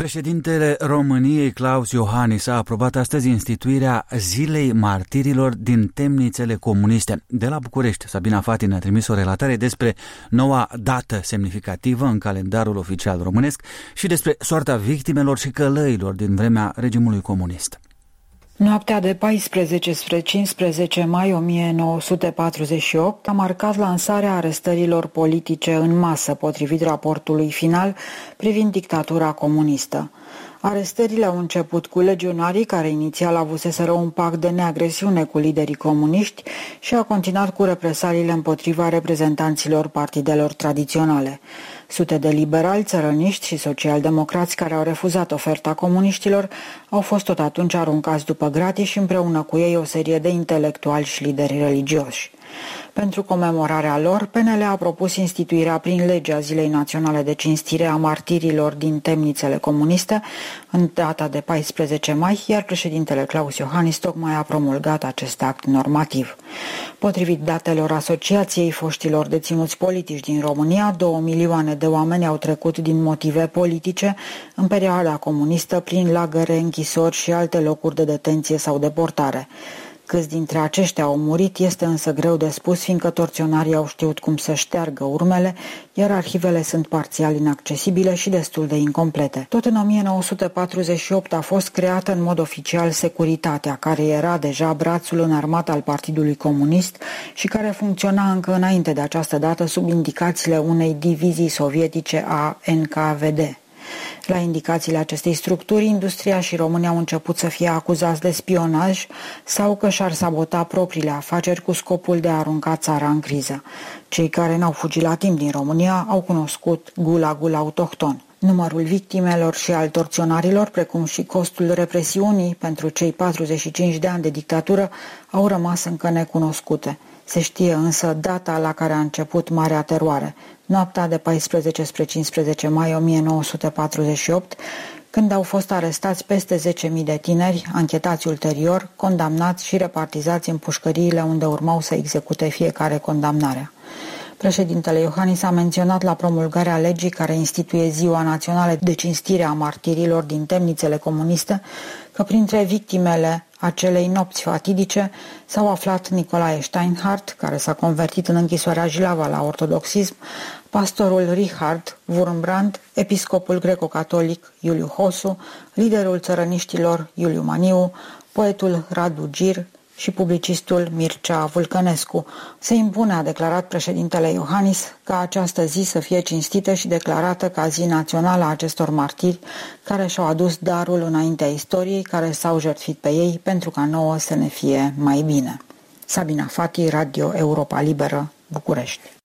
Președintele României, Klaus Iohannis, a aprobat astăzi instituirea Zilei Martirilor din temnițele comuniste. De la București, Sabina Fati ne-a trimis o relatare despre noua dată semnificativă în calendarul oficial românesc și despre soarta victimelor și călăilor din vremea regimului comunist. Noaptea de 14 spre 15 mai 1948 a marcat lansarea arestărilor politice în masă, potrivit raportului final privind dictatura comunistă. Arestările au început cu legionarii care inițial avuseseră un pact de neagresiune cu liderii comuniști și a continuat cu represaliile împotriva reprezentanților partidelor tradiționale. Sute de liberali, țărăniști și socialdemocrați care au refuzat oferta comuniștilor au fost tot atunci aruncați după gratii și împreună cu ei o serie de intelectuali și lideri religioși. Pentru comemorarea lor, PNL a propus instituirea prin lege a Zilei Naționale de Cinstire a Martirilor din temnițele comuniste în data de 14 mai, iar președintele Klaus Iohannis tocmai a promulgat acest act normativ. Potrivit datelor Asociației Foștilor Deținuți Politici din România, 2 milioane de oameni au trecut din motive politice în perioada comunistă prin lagăre, închisori și alte locuri de detenție sau deportare. Câți dintre aceștia au murit este însă greu de spus, fiindcă torționarii au știut cum să șteargă urmele, iar arhivele sunt parțial inaccesibile și destul de incomplete. Tot în 1948 a fost creată în mod oficial Securitatea, care era deja brațul înarmat al Partidului Comunist și care funcționa încă înainte de această dată sub indicațiile unei divizii sovietice a NKVD. La indicațiile acestei structuri, industria și românii au început să fie acuzați de spionaj sau că și-ar sabota propriile afaceri cu scopul de a arunca țara în criză. Cei care n-au fugit la timp din România au cunoscut gulagul autohton. Numărul victimelor și al torționarilor, precum și costul represiunii pentru cei 45 de ani de dictatură, au rămas încă necunoscute. Se știe însă data la care a început Marea Teroare, noaptea de 14 spre 15 mai 1948, când au fost arestați peste 10.000 de tineri, anchetați ulterior, condamnați și repartizați în pușcăriile unde urmau să execute fiecare condamnare. Președintele Iohannis a menționat la promulgarea legii care instituie Ziua Națională de Cinstire a Martirilor din temnițele comuniste că printre victimele acelei nopți fatidice s-au aflat Nicolae Steinhardt, care s-a convertit în închisoarea Jilava la ortodoxism, pastorul Richard Wurmbrand, episcopul greco-catolic Iuliu Hosu, liderul țărăniștilor Iuliu Maniu, poetul Radu Gir și publicistul Mircea Vulcănescu. Se impune, a declarat președintele Iohannis, ca această zi să fie cinstită și declarată ca zi națională a acestor martiri care și-au adus darul înaintea istoriei, care s-au jertfit pe ei pentru ca nouă să ne fie mai bine. Sabina Fati, Radio Europa Liberă, București.